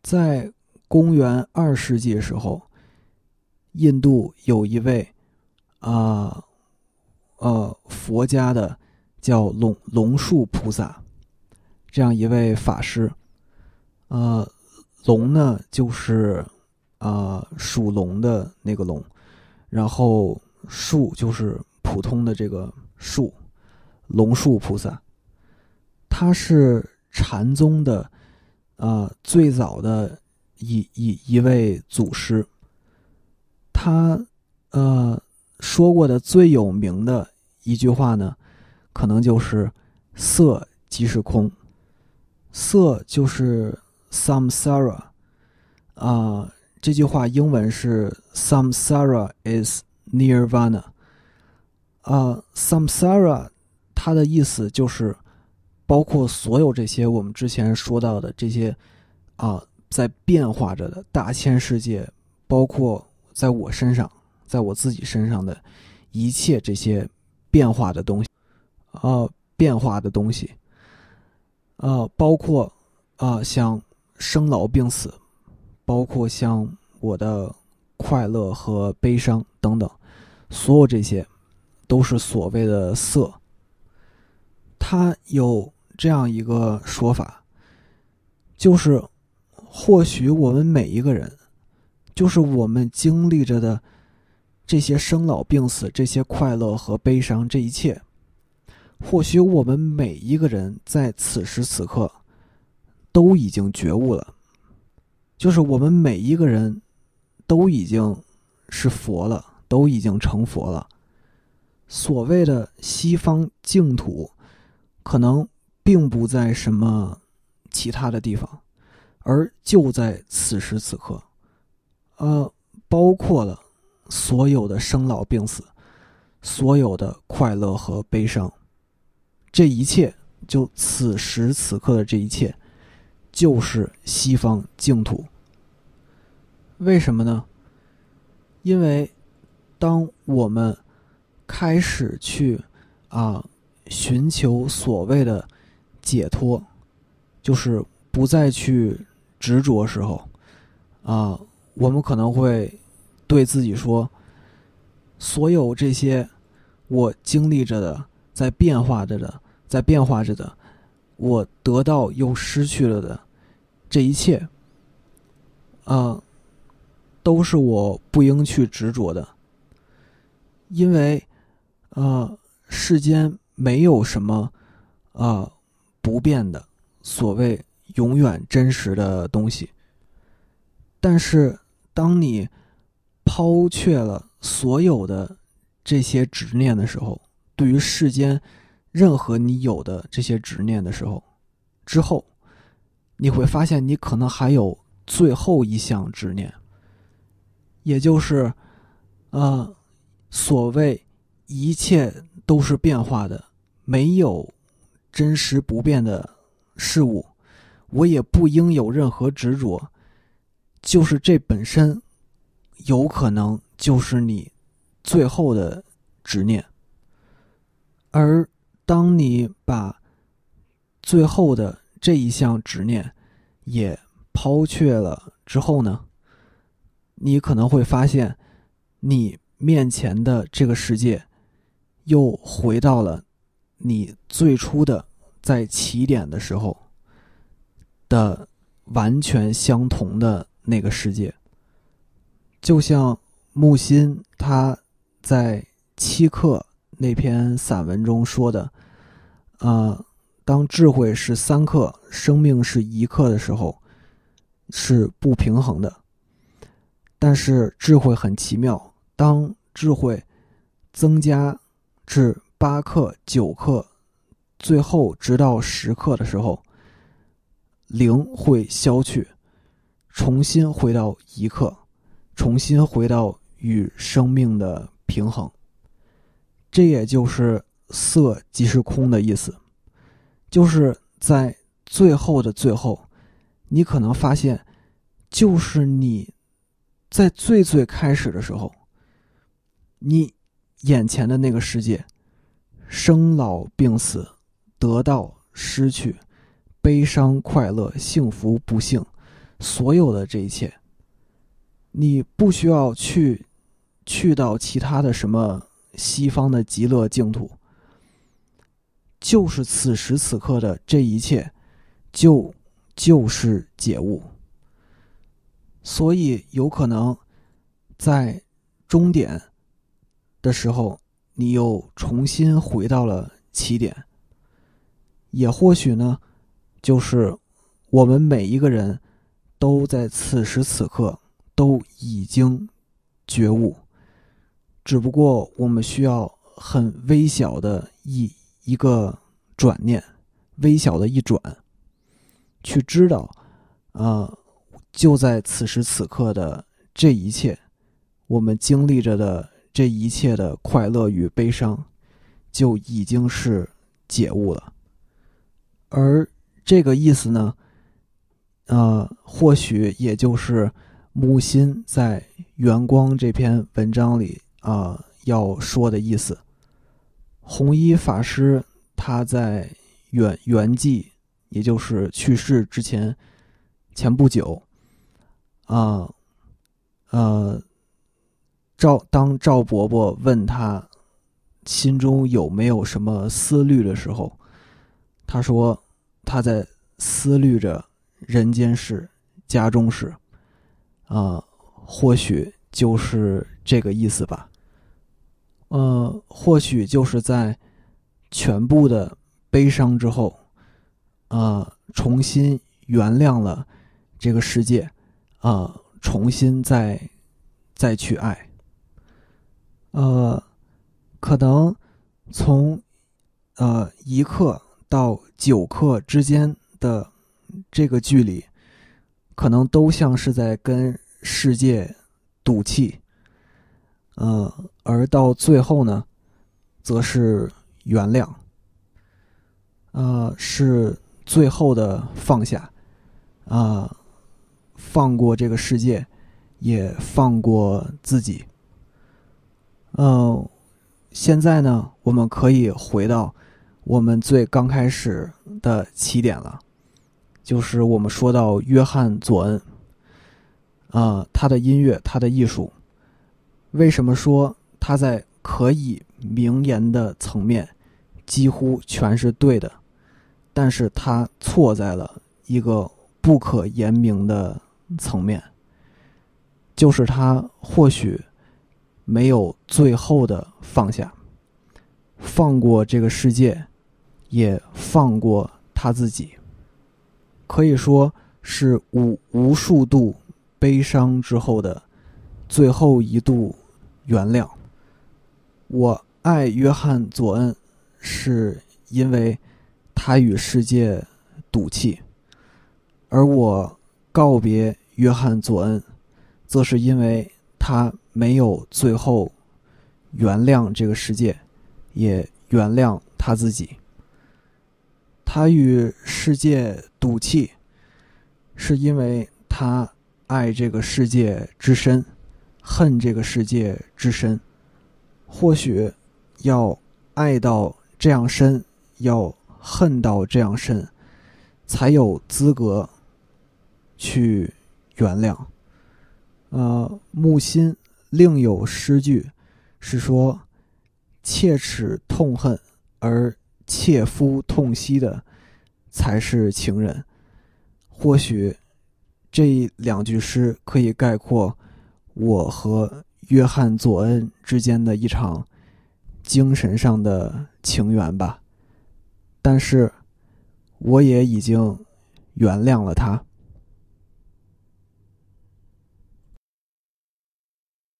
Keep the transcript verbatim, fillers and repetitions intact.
在公元二世纪的时候，印度有一位啊呃, 呃佛家的叫龙龙树菩萨，这样一位法师。呃，龙呢就是啊、呃、属龙的那个龙，然后树就是普通的这个树，龙树菩萨。他是禅宗的啊、呃、最早的一一一位祖师。他呃说过的最有名的一句话呢，可能就是色即是空。色就是 samsara 啊、呃，这句话英文是 samsara is nirvana 啊、呃、samsara 它的意思就是包括所有这些我们之前说到的这些啊、呃，在变化着的大千世界，包括在我身上，在我自己身上的一切这些变化的东西，呃，变化的东西，呃，包括啊、呃，像生老病死，包括像我的快乐和悲伤等等，所有这些都是所谓的色。它有这样一个说法，就是或许我们每一个人，就是我们经历着的这些生老病死，这些快乐和悲伤，这一切，或许我们每一个人在此时此刻都已经觉悟了，就是我们每一个人都已经是佛了，都已经成佛了。所谓的西方净土可能并不在什么其他的地方，而就在此时此刻，呃，包括了所有的生老病死，所有的快乐和悲伤，这一切，就此时此刻的这一切，就是西方净土。为什么呢？因为当我们开始去啊寻求所谓的解脱，就是不再去执着时候啊，我们可能会对自己说，所有这些我经历着的，在变化着的，在变化着的，我得到又失去了的这一切，啊，都是我不应去执着的。因为呃，世间没有什么啊、呃、不变的所谓永远真实的东西。但是当你抛却了所有的这些执念的时候，对于世间任何你有的这些执念的时候，之后你会发现你可能还有最后一项执念，也就是呃所谓一切都是变化的，没有真实不变的事物，我也不应有任何执着，就是这本身有可能就是你最后的执念。而当你把最后的这一项执念也抛却了之后呢，你可能会发现你面前的这个世界又回到了你最初的在起点的时候的完全相同的那个世界。就像木心他在七课那篇散文中说的，呃，当智慧是三克，生命是一克的时候，是不平衡的。但是智慧很奇妙，当智慧增加至八克、九克，最后直到十克的时候，零会消去，重新回到一克，重新回到与生命的平衡。这也就是色即是空的意思，就是在最后的最后，你可能发现，就是你在最最开始的时候，你眼前的那个世界，生老病死，得到失去，悲伤快乐，幸福不幸， 所有的这一切，你不需要去去到其他的什么西方的极乐净土，就是此时此刻的这一切就就是解悟。所以有可能在终点的时候，你又重新回到了起点。也或许呢，就是我们每一个人都在此时此刻都已经觉悟，只不过我们需要很微小的一一个转念，微小的一转，去知道呃就在此时此刻的这一切，我们经历着的这一切的快乐与悲伤，就已经是解悟了。而这个意思呢，呃，或许也就是木心在《圆光》这篇文章里啊、呃、要说的意思。弘一法师他在圆圆寂，也就是去世之前前不久啊，呃，赵当赵伯伯问他心中有没有什么思虑的时候，他说他在思虑着人间事、家中事，啊、呃，或许就是这个意思吧。呃，或许就是在全部的悲伤之后，呃，重新原谅了这个世界，啊、呃，重新再再去爱。呃，可能从呃一刻到九刻之间的这个距离，可能都像是在跟世界赌气，呃，而到最后呢，则是原谅，呃，是最后的放下，啊、呃，放过这个世界，也放过自己。呃，现在呢，我们可以回到我们最刚开始的起点了，就是我们说到约翰佐恩，啊、呃，他的音乐，他的艺术，为什么说他在可以明言的层面几乎全是对的，但是他错在了一个不可言明的层面，就是他或许没有最后的放下，放过这个世界，也放过他自己，可以说是无无数度悲伤之后的最后一度原谅。我爱约翰佐恩，是因为他与世界赌气，而我告别约翰佐恩，则是因为他没有最后原谅这个世界，也原谅他自己。他与世界赌气，是因为他爱这个世界之深，恨这个世界之深。或许要爱到这样深，要恨到这样深，才有资格去原谅。呃，木心另有诗句是说，切齿痛恨而切肤痛惜的才是情人。或许这两句诗可以概括我和约翰佐恩之间的一场精神上的情缘吧。但是我也已经原谅了他。